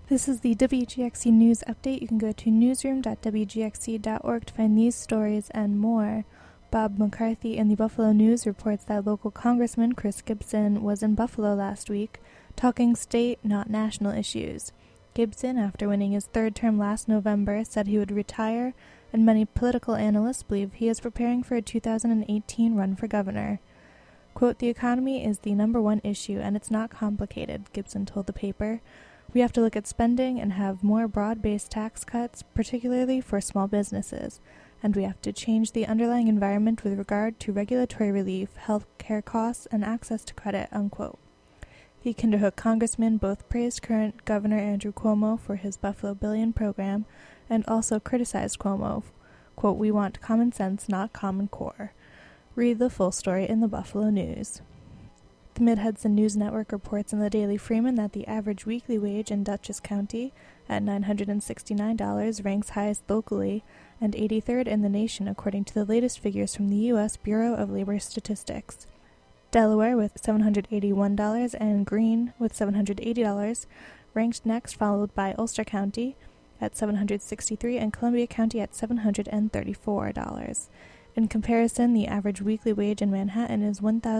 This is the WGXC News Update. You can go to newsroom.wgxc.org to find these stories and more. Bob McCarthy in the Buffalo News reports that local Congressman Chris Gibson was in Buffalo last week, talking state, not national issues. Gibson, after winning his third term last November, said he would retire, and many political analysts believe he is preparing for a 2018 run for governor. Quote, "The economy is the number one issue, and it's not complicated," Gibson told the paper. "We have to look at spending and have more broad-based tax cuts, particularly for small businesses, and we have to change the underlying environment with regard to regulatory relief, health care costs, and access to credit," unquote. The Kinderhook congressman both praised current Governor Andrew Cuomo for his Buffalo Billion program and also criticized Cuomo. Quote, "We want common sense, not Common Core." Read the full story in the Buffalo News. The Mid-Hudson News Network reports in the Daily Freeman that the average weekly wage in Dutchess County at $969 ranks highest locally and 83rd in the nation according to the latest figures from the U.S. Bureau of Labor Statistics. Delaware with $781 and Greene with $780 ranked next, followed by Ulster County at $763 and Columbia County at $734. In comparison, the average weekly wage in Manhattan is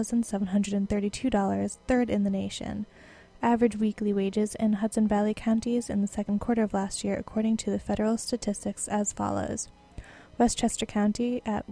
$1,732, third in the nation. Average weekly wages in Hudson Valley counties in the second quarter of last year, according to the federal statistics, as follows. Westchester County at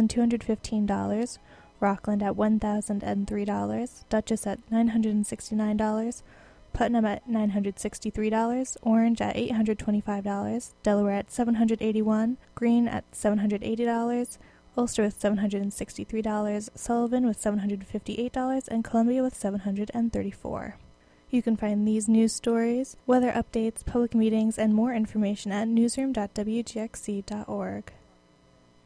$1,215, Rockland at $1,003, Dutchess at $969, Putnam at $963, Orange at $825, Delaware at $781, Greene at $780, Ulster with $763, Sullivan with $758, and Columbia with $734. You can find these news stories, weather updates, public meetings, and more information at newsroom.wgxc.org.